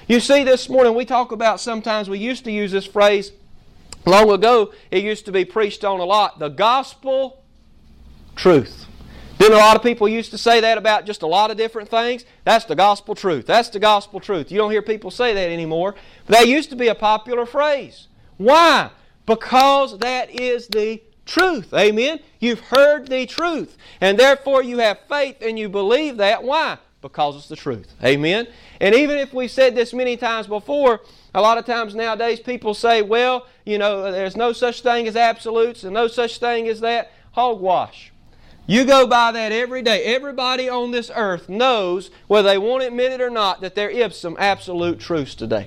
You see, this morning we talk about, sometimes we used to use this phrase, long ago it used to be preached on a lot, the gospel truth. Didn't a lot of people used to say that about just a lot of different things? That's the gospel truth. That's the gospel truth. You don't hear people say that anymore. But that used to be a popular phrase. Why? Because that is the truth. Amen? You've heard the truth. And therefore you have faith and you believe that. Why? Because it's the truth. Amen? And even if we've said this many times before, a lot of times nowadays people say, well, you know, there's no such thing as absolutes and no such thing as that. Hogwash. You go by that every day. Everybody on this earth knows, whether they want to admit it or not, that there is some absolute truths today.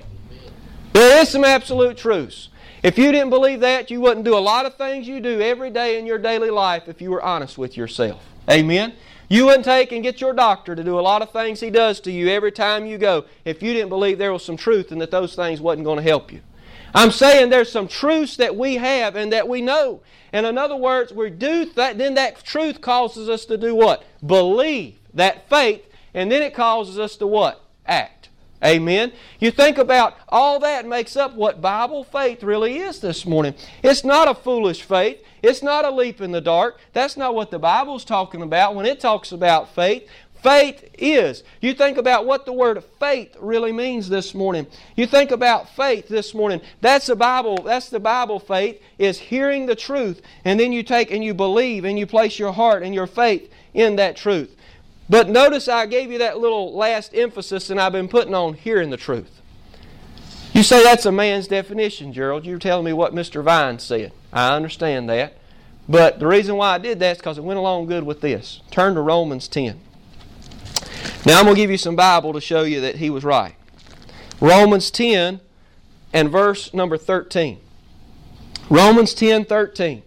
There is some absolute truths. If you didn't believe that, you wouldn't do a lot of things you do every day in your daily life if you were honest with yourself. Amen? You wouldn't take and get your doctor to do a lot of things he does to you every time you go if you didn't believe there was some truth and that those things wasn't going to help you. I'm saying there's some truths that we have and that we know. And in other words, we do that, then that truth causes us to do what? Believe that faith, and then it causes us to what? Act. Amen? You think about all that makes up what Bible faith really is this morning. It's not a foolish faith. It's not a leap in the dark. That's not what the Bible's talking about when it talks about faith. Faith is. You think about what the word faith really means this morning. You think about faith this morning. That's the Bible faith, is hearing the truth, and then you take and you believe and you place your heart and your faith in that truth. But notice I gave you that little last emphasis and I've been putting on hearing the truth. You say that's a man's definition, Gerald. You're telling me what Mr. Vine said. I understand that. But the reason why I did that is because it went along good with this. Turn to Romans 10. Now I'm going to give you some Bible to show you that he was right. Romans 10 and verse number 13. Romans 10:13.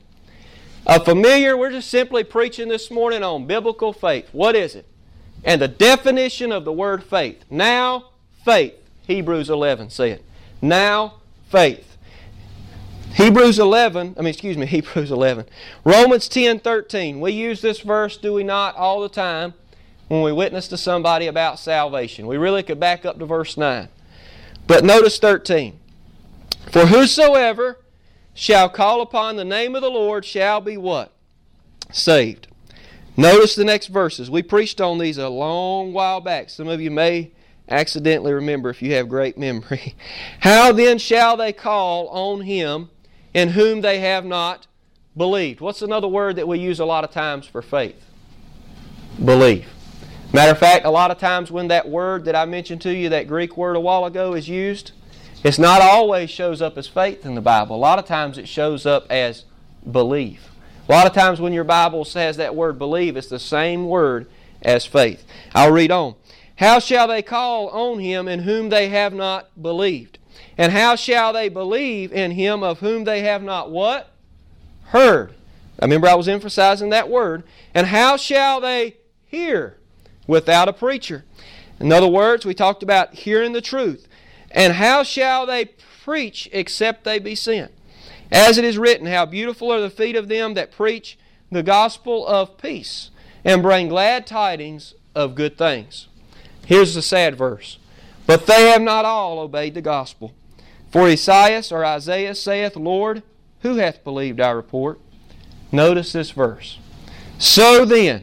We're just simply preaching this morning on biblical faith. What is it? And the definition of the word faith. Now faith, Hebrews 11 said. Now faith. Hebrews 11. Romans 10:13. We use this verse, do we not, all the time when we witness to somebody about salvation. We really could back up to verse 9. But notice 13. For whosoever shall call upon the name of the Lord shall be what? Saved. Notice the next verses. We preached on these a long while back. Some of you may accidentally remember if you have great memory. How then shall they call on Him in whom they have not believed? What's another word that we use a lot of times for faith? Believe. Matter of fact, a lot of times when that word that I mentioned to you, that Greek word a while ago, is used, it's not always shows up as faith in the Bible. A lot of times it shows up as believe. A lot of times when your Bible says that word believe, it's the same word as faith. I'll read on. How shall they call on Him in whom they have not believed? And how shall they believe in Him of whom they have not what? Heard. I remember I was emphasizing that word. And how shall they hear without a preacher? In other words, we talked about hearing the truth. And how shall they preach except they be sent? As it is written, how beautiful are the feet of them that preach the gospel of peace and bring glad tidings of good things. Here's the sad verse. But they have not all obeyed the gospel. For Isaiah saith, Lord, who hath believed our report? Notice this verse. So then,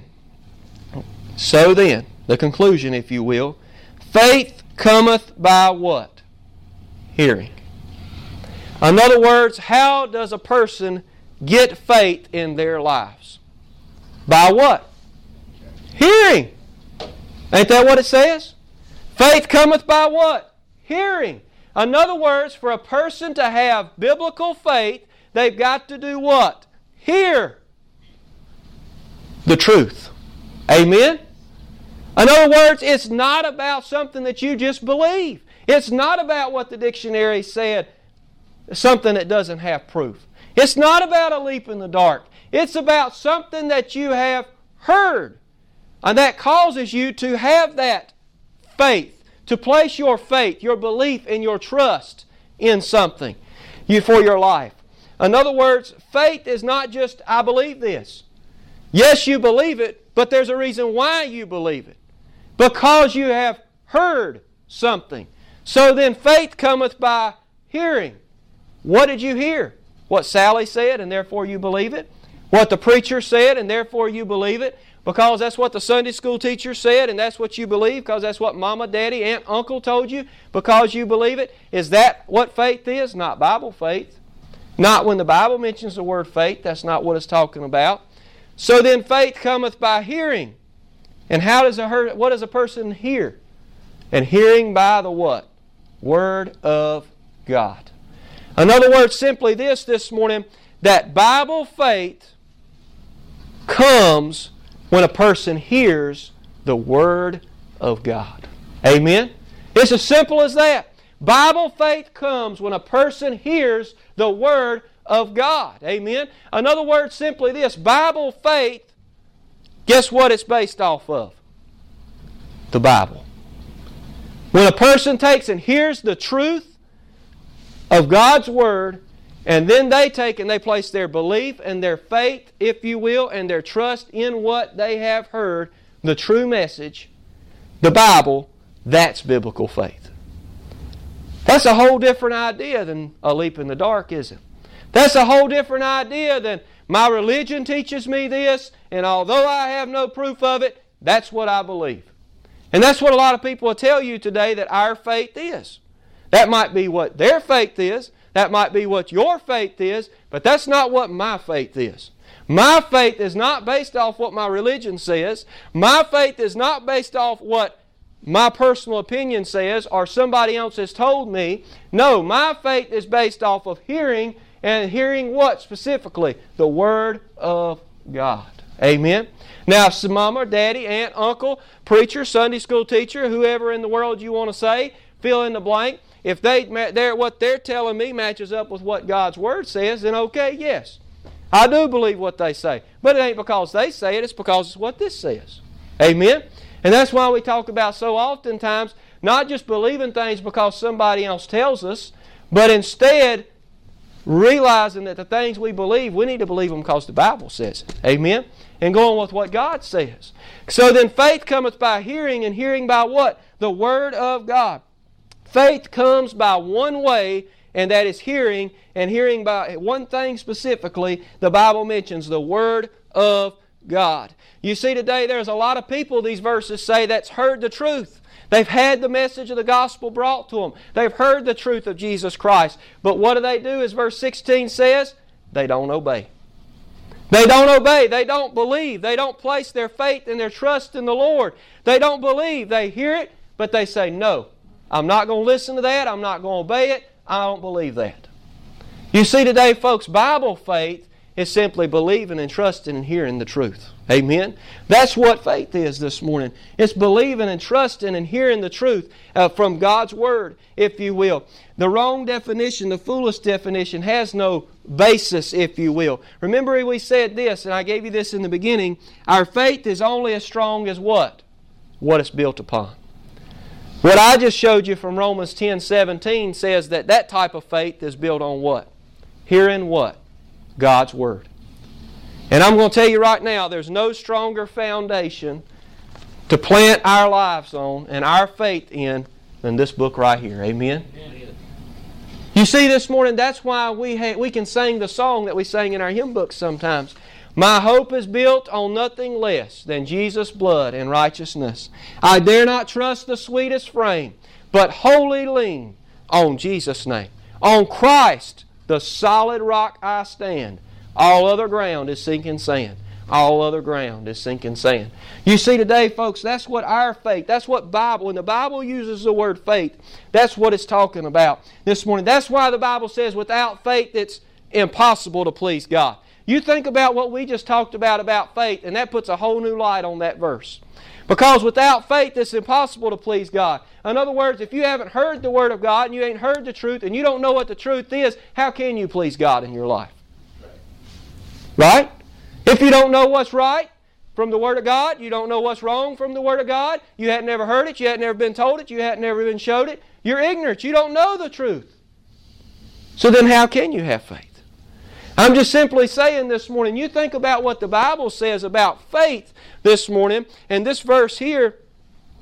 the conclusion, if you will, faith cometh by what? Hearing. In other words, how does a person get faith in their lives? By what? Hearing. Ain't that what it says? Faith cometh by what? Hearing. In other words, for a person to have biblical faith, they've got to do what? Hear the truth. Amen? In other words, it's not about something that you just believe. It's not about what the dictionary said, something that doesn't have proof. It's not about a leap in the dark. It's about something that you have heard. And that causes you to have that faith, to place your faith, your belief, and your trust in something for your life. In other words, faith is not just, I believe this. Yes, you believe it, but there's a reason why you believe it. Because you have heard something. So then faith cometh by hearing. What did you hear? What Sally said, and therefore you believe it? What the preacher said, and therefore you believe it? Because that's what the Sunday school teacher said, and that's what you believe, because that's what Mama, Daddy, Aunt, Uncle told you, because you believe it? Is that what faith is? Not Bible faith. Not when the Bible mentions the word faith. That's not what it's talking about. So then faith cometh by hearing. And what does a person hear? And hearing by the what? Word of God. In other words, simply this morning, that Bible faith comes when a person hears the Word of God. Amen? It's as simple as that. Bible faith comes when a person hears the Word of God. Amen? In other words, simply this. Bible faith, guess what it's based off of? The Bible. When a person takes and hears the truth of God's Word, and then they take and they place their belief and their faith, if you will, and their trust in what they have heard, the true message, the Bible, that's biblical faith. That's a whole different idea than a leap in the dark, isn't it? That's a whole different idea than my religion teaches me this, and although I have no proof of it, that's what I believe. And that's what a lot of people will tell you today that our faith is. That might be what their faith is. That might be what your faith is. But that's not what my faith is. My faith is not based off what my religion says. My faith is not based off what my personal opinion says or somebody else has told me. No, my faith is based off of hearing, and hearing what specifically? The Word of God. Amen? Now, if Mama, Daddy, Aunt, Uncle, preacher, Sunday school teacher, whoever in the world you want to say, fill in the blank, if what they're telling me matches up with what God's Word says, then okay, yes. I do believe what they say. But it ain't because they say it, it's because it's what this says. Amen? And that's why we talk about so oftentimes not just believing things because somebody else tells us, but instead realizing that the things we believe, we need to believe them because the Bible says it. Amen? And going with what God says. So then faith cometh by hearing, and hearing by what? The Word of God. Faith comes by one way, and that is hearing, and hearing by one thing specifically, the Bible mentions, the Word of God. You see today there's a lot of people, these verses say, that's heard the truth. They've had the message of the gospel brought to them. They've heard the truth of Jesus Christ. But what do? As verse 16 says, they don't obey. They don't obey. They don't believe. They don't place their faith and their trust in the Lord. They don't believe. They hear it, but they say, no, I'm not going to listen to that. I'm not going to obey it. I don't believe that. You see today, folks, Bible faith is simply believing and trusting and hearing the truth. Amen? That's what faith is this morning. It's believing and trusting and hearing the truth from God's Word, if you will. The wrong definition, the foolish definition, has no basis, if you will. Remember we said this, and I gave you this in the beginning, our faith is only as strong as what? What it's built upon. What I just showed you from Romans 10:17 says that type of faith is built on what? Hearing what? God's Word. And I'm going to tell you right now, there's no stronger foundation to plant our lives on and our faith in than this book right here. Amen? Amen. You see this morning, that's why we can sing the song that we sing in our hymn books sometimes. My hope is built on nothing less than Jesus' blood and righteousness. I dare not trust the sweetest frame, but wholly lean on Jesus' name. On Christ, the solid rock I stand. All other ground is sinking sand. All other ground is sinking sand. You see today, folks, that's what our faith, that's what Bible, when the Bible uses the word faith, that's what it's talking about this morning. That's why the Bible says without faith it's impossible to please God. You think about what we just talked about faith, and that puts a whole new light on that verse. Because without faith it's impossible to please God. In other words, if you haven't heard the Word of God and you ain't heard the truth and you don't know what the truth is, how can you please God in your life? Right? If you don't know what's right from the Word of God, you don't know what's wrong from the Word of God, you hadn't never heard it, you hadn't never been told it, you hadn't never been showed it, you're ignorant, you don't know the truth. So then how can you have faith? I'm just simply saying this morning, you think about what the Bible says about faith this morning, and this verse here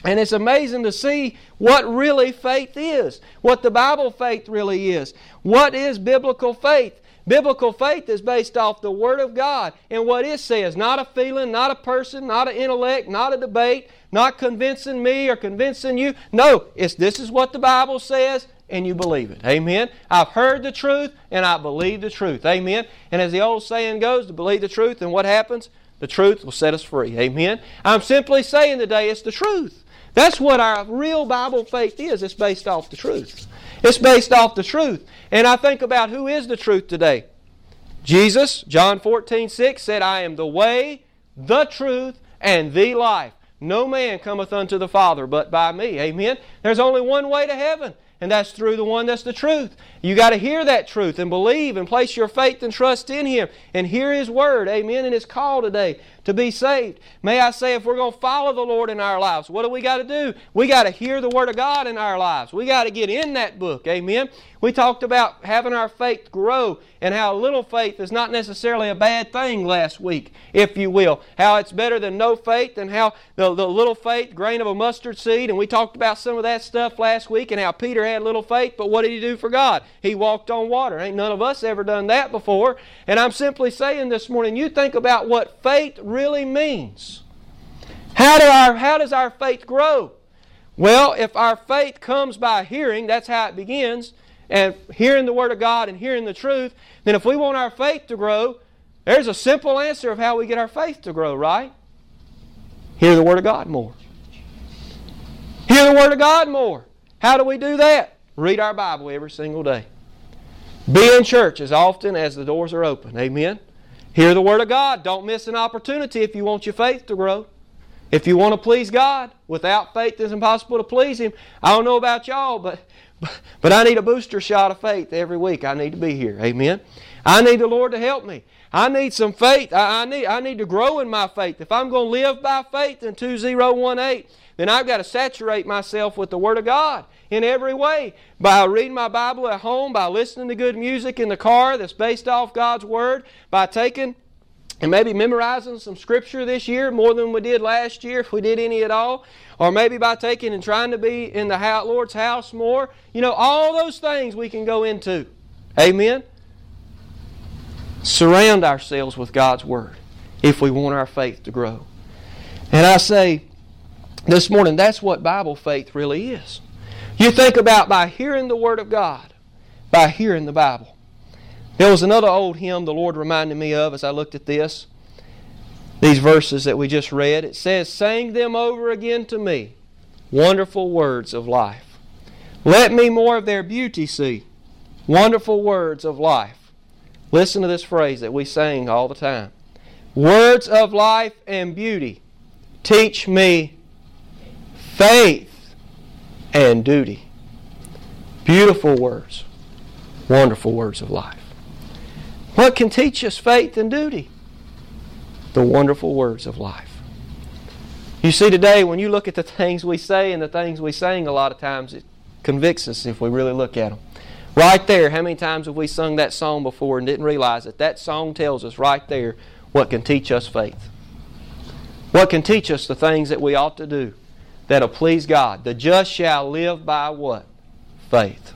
And it's amazing to see what really faith is, what the Bible faith really is. What is biblical faith? Biblical faith is based off the Word of God and what it says. Not a feeling, not a person, not an intellect, not a debate, not convincing me or convincing you. No, this is what the Bible says, and you believe it. Amen? I've heard the truth, and I believe the truth. Amen? And as the old saying goes, to believe the truth, and what happens? The truth will set us free. Amen? I'm simply saying today it's the truth. That's what our real Bible faith is. It's based off the truth. It's based off the truth. And I think about who is the truth today. Jesus, John 14:6 said, I am the way, the truth, and the life. No man cometh unto the Father but by me. Amen? There's only one way to heaven, and that's through the one that's the truth. You got to hear that truth and believe and place your faith and trust in Him and hear His Word. Amen? And His call today to be saved. May I say, if we're going to follow the Lord in our lives, what do we got to do? We got to hear the Word of God in our lives. We got to get in that book. Amen? We talked about having our faith grow and how little faith is not necessarily a bad thing last week, if you will. How it's better than no faith, and how the little faith, grain of a mustard seed, and we talked about some of that stuff last week, and how Peter had little faith, but what did he do for God? He walked on water. Ain't none of us ever done that before. And I'm simply saying this morning, you think about what faith really means. How does our faith grow? Well, if our faith comes by hearing, that's how it begins, and hearing the Word of God and hearing the truth, then if we want our faith to grow, there's a simple answer of how we get our faith to grow, right? Hear the Word of God more. Hear the Word of God more. How do we do that? Read our Bible every single day. Be in church as often as the doors are open. Amen? Hear the Word of God. Don't miss an opportunity if you want your faith to grow. If you want to please God, without faith it's impossible to please Him. I don't know about y'all, but I need a booster shot of faith every week. I need to be here. Amen? I need the Lord to help me. I need some faith. I need to grow in my faith. If I'm going to live by faith in 2018, then I've got to saturate myself with the Word of God in every way. By reading my Bible at home, by listening to good music in the car that's based off God's Word, by taking and maybe memorizing some Scripture this year more than we did last year, if we did any at all. Or maybe by taking and trying to be in the Lord's house more. You know, all those things we can go into. Amen? Surround ourselves with God's Word if we want our faith to grow. And I say this morning, that's what Bible faith really is. You think about by hearing the Word of God, by hearing the Bible. There was another old hymn the Lord reminded me of as I looked at this. These verses that we just read. It says, sing them over again to me, wonderful words of life. Let me more of their beauty see, wonderful words of life. Listen to this phrase that we sing all the time. Words of life and beauty, teach me faith and duty. Beautiful words, wonderful words of life. What can teach us faith and duty? The wonderful words of life. You see, today when you look at the things we say and the things we sing, a lot of times it convicts us if we really look at them. Right there, how many times have we sung that song before and didn't realize it? That song tells us right there what can teach us faith. What can teach us the things that we ought to do that'll please God. The just shall live by what? Faith.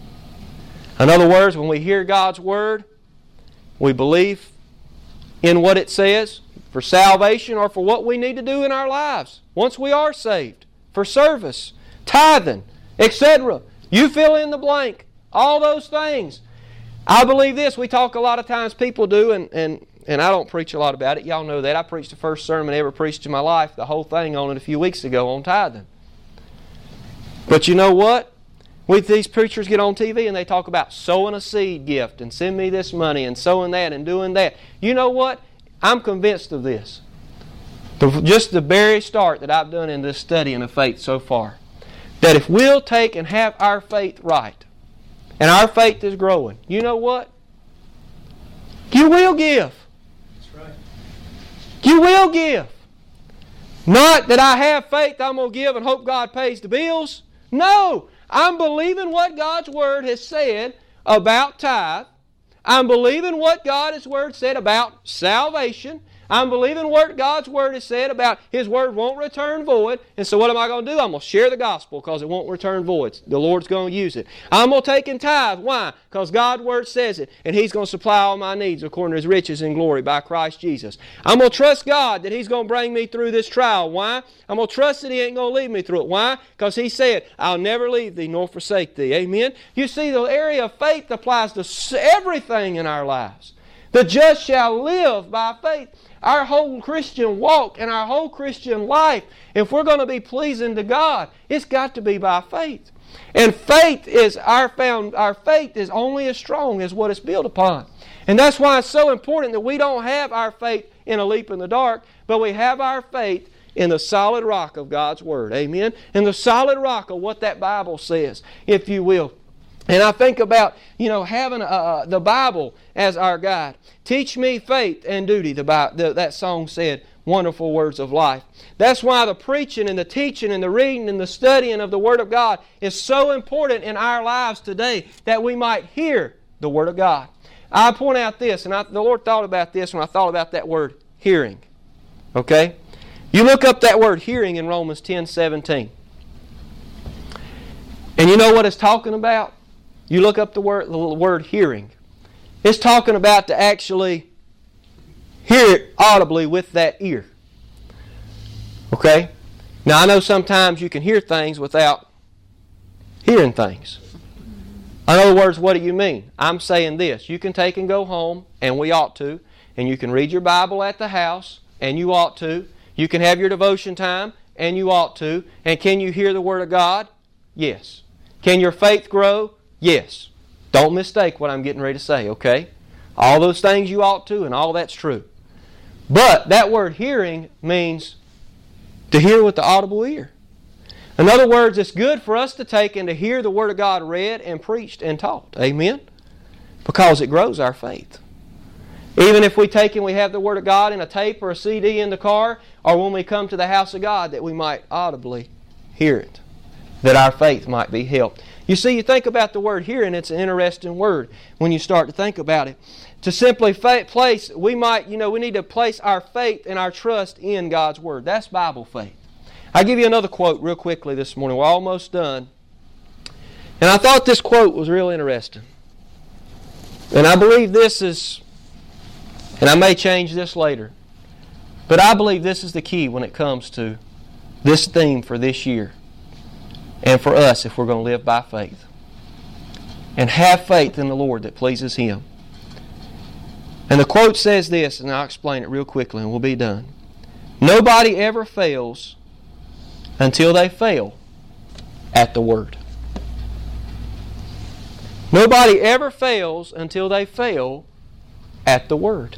In other words, when we hear God's Word, we believe in what it says for salvation or for what we need to do in our lives once we are saved, for service, tithing, etc. You fill in the blank. All those things. I believe this. We talk a lot of times, people do, and I don't preach a lot about it. Y'all know that. I preached the first sermon I ever preached in my life, the whole thing on it a few weeks ago on tithing. But you know what? These preachers get on TV and they talk about sowing a seed gift and send me this money and sowing that and doing that. You know what? I'm convinced of this. Just the very start that I've done in this study of faith so far. That if we'll take and have our faith right, and our faith is growing, you know what? You will give. That's right. You will give. Not that I have faith, I'm going to give and hope God pays the bills. No. I'm believing what God's Word has said about tithe. I'm believing what God's Word said about salvation. I'm believing what God's Word has said about His Word won't return void. And so what am I going to do? I'm going to share the gospel because it won't return void. The Lord's going to use it. I'm going to take in tithe. Why? Because God's Word says it. And He's going to supply all my needs according to His riches and glory by Christ Jesus. I'm going to trust God that He's going to bring me through this trial. Why? I'm going to trust that He ain't going to leave me through it. Why? Because He said, I'll never leave thee nor forsake thee. Amen? You see, the area of faith applies to everything in our lives. The just shall live by faith. Our whole Christian walk and our whole Christian life, if we're going to be pleasing to God, it's got to be by faith. And faith is our faith is only as strong as what it's built upon. And that's why it's so important that we don't have our faith in a leap in the dark, but we have our faith in the solid rock of God's Word. Amen? In the solid rock of what that Bible says, if you will. And I think about, having the Bible as our guide. Teach me faith and duty, that song said, wonderful words of life. That's why the preaching and the teaching and the reading and the studying of the Word of God is so important in our lives today, that we might hear the Word of God. I point out this, and the Lord thought about this when I thought about that word, hearing. Okay? You look up that word hearing in Romans 10:17. And you know what it's talking about? You look up the word hearing. It's talking about to actually hear it audibly with that ear. Okay? Now I know sometimes you can hear things without hearing things. In other words, what do you mean? I'm saying this. You can take and go home, and we ought to, and you can read your Bible at the house, and you ought to. You can have your devotion time, and you ought to. And can you hear the Word of God? Yes. Can your faith grow? Yes. Don't mistake what I'm getting ready to say, okay? All those things you ought to, and all that's true. But that word hearing means to hear with the audible ear. In other words, it's good for us to take and to hear the Word of God read and preached and taught. Amen? Because it grows our faith. Even if we take and we have the Word of God in a tape or a CD in the car, or when we come to the house of God, that we might audibly hear it, that our faith might be helped. You see, you think about the word hearing, it's an interesting word when you start to think about it. To simply place, we need to place our faith and our trust in God's Word. That's Bible faith. I'll give you another quote real quickly this morning. We're almost done. And I thought this quote was real interesting. And I believe this is, and I may change this later, but I believe this is the key when it comes to this theme for this year. And for us, if we're going to live by faith. And have faith in the Lord that pleases Him. And the quote says this, and I'll explain it real quickly and we'll be done. Nobody ever fails until they fail at the Word. Nobody ever fails until they fail at the Word.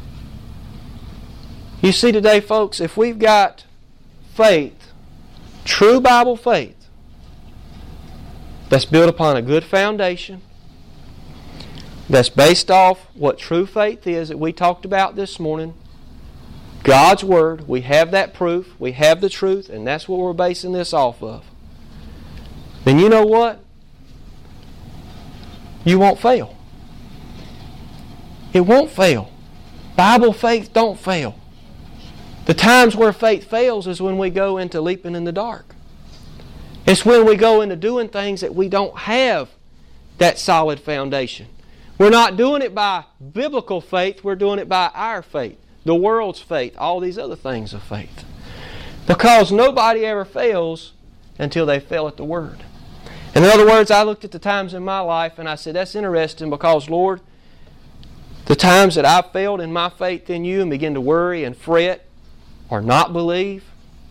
You see today, folks, if we've got faith, true Bible faith, that's built upon a good foundation, that's based off what true faith is that we talked about this morning, God's Word, we have that proof, we have the truth, and that's what we're basing this off of. Then you know what? You won't fail. It won't fail. Bible faith don't fail. The times where faith fails is when we go into leaping in the dark. It's when we go into doing things that we don't have that solid foundation. We're not doing it by biblical faith, we're doing it by our faith, the world's faith, all these other things of faith. Because nobody ever fails until they fail at the Word. In other words, I looked at the times in my life and I said, that's interesting because, Lord, the times that I've failed in my faith in You and begin to worry and fret or not believe,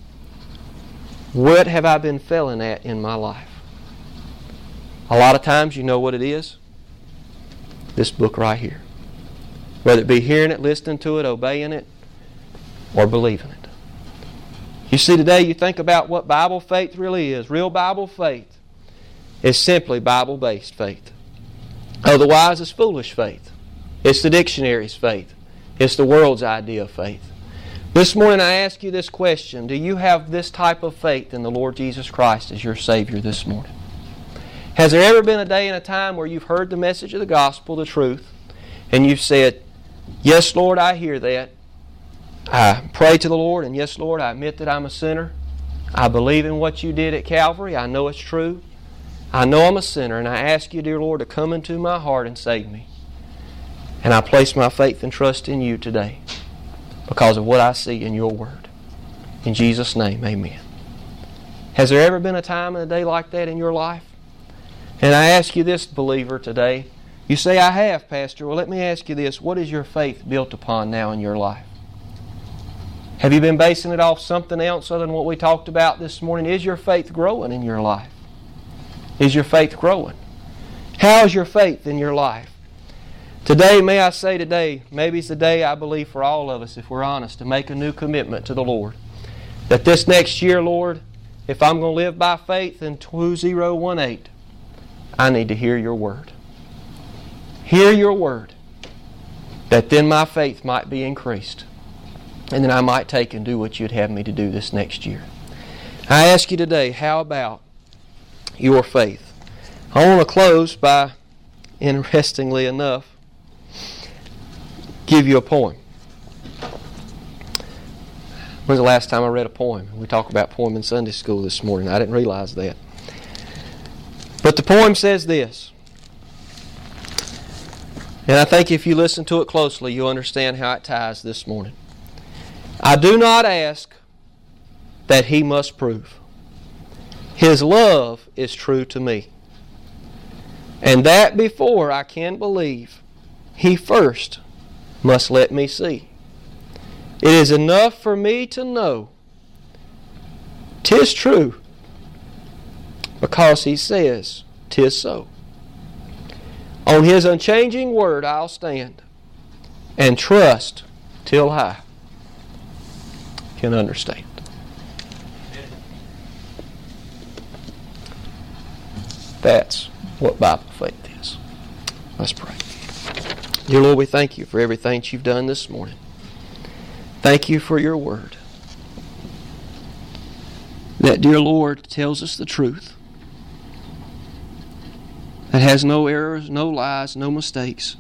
what have I been failing at in my life? A lot of times, you know what it is? This book right here. Whether it be hearing it, listening to it, obeying it, or believing it. You see, today you think about what Bible faith really is. Real Bible faith is simply Bible-based faith. Otherwise, it's foolish faith. It's the dictionary's faith. It's the world's idea of faith. This morning I ask you this question. Do you have this type of faith in the Lord Jesus Christ as your Savior this morning? Has there ever been a day and a time where you've heard the message of the gospel, the truth, and you've said, yes, Lord, I hear that, I pray to the Lord, and yes, Lord, I admit that I'm a sinner. I believe in what you did at Calvary. I know it's true. I know I'm a sinner, and I ask you, dear Lord, to come into my heart and save me. And I place my faith and trust in you today because of what I see in your word. In Jesus' name, amen. Has there ever been a time and a day like that in your life? And I ask you this, believer, today. You say, I have, Pastor. Well, let me ask you this. What is your faith built upon now in your life? Have you been basing it off something else other than what we talked about this morning? Is your faith growing in your life? Is your faith growing? How is your faith in your life? Today, may I say today, maybe it's the day I believe for all of us, if we're honest, to make a new commitment to the Lord. That this next year, Lord, if I'm going to live by faith in 2018, I need to hear your word. Hear your word. That then my faith might be increased. And then I might take and do what you'd have me to do this next year. I ask you today, how about your faith? I want to close by, interestingly enough, give you a poem. When's the last time I read a poem? We talked about poem in Sunday school this morning. I didn't realize that. But the poem says this. And I think if you listen to it closely, you'll understand how it ties this morning. I do not ask that He must prove. His love is true to me. And that before I can believe, He first must let me see. It is enough for me to know 'tis true, because He says 'tis so. On His unchanging word I'll stand and trust till I can understand. That's what Bible faith is. Let's pray. Dear Lord, we thank you for everything that you've done this morning. Thank you for your word. That, dear Lord, tells us the truth. That has no errors, no lies, no mistakes.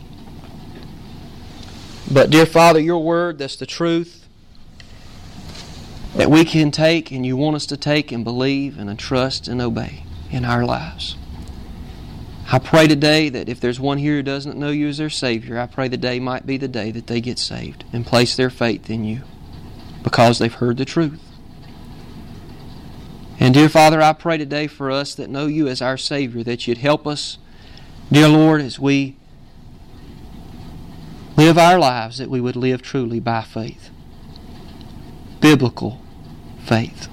But, dear Father, your word, that's the truth that we can take and you want us to take and believe and trust and obey in our lives. I pray today that if there's one here who doesn't know you as their Savior, I pray the day might be the day that they get saved and place their faith in you because they've heard the truth. And dear Father, I pray today for us that know you as our Savior, that you'd help us, dear Lord, as we live our lives, that we would live truly by faith. Biblical faith.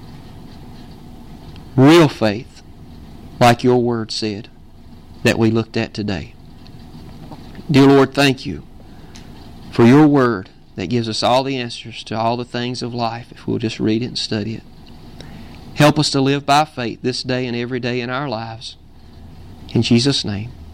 Real faith, like your word said, that we looked at today. Dear Lord, thank you for your word that gives us all the answers to all the things of life if we'll just read it and study it. Help us to live by faith this day and every day in our lives. In Jesus' name.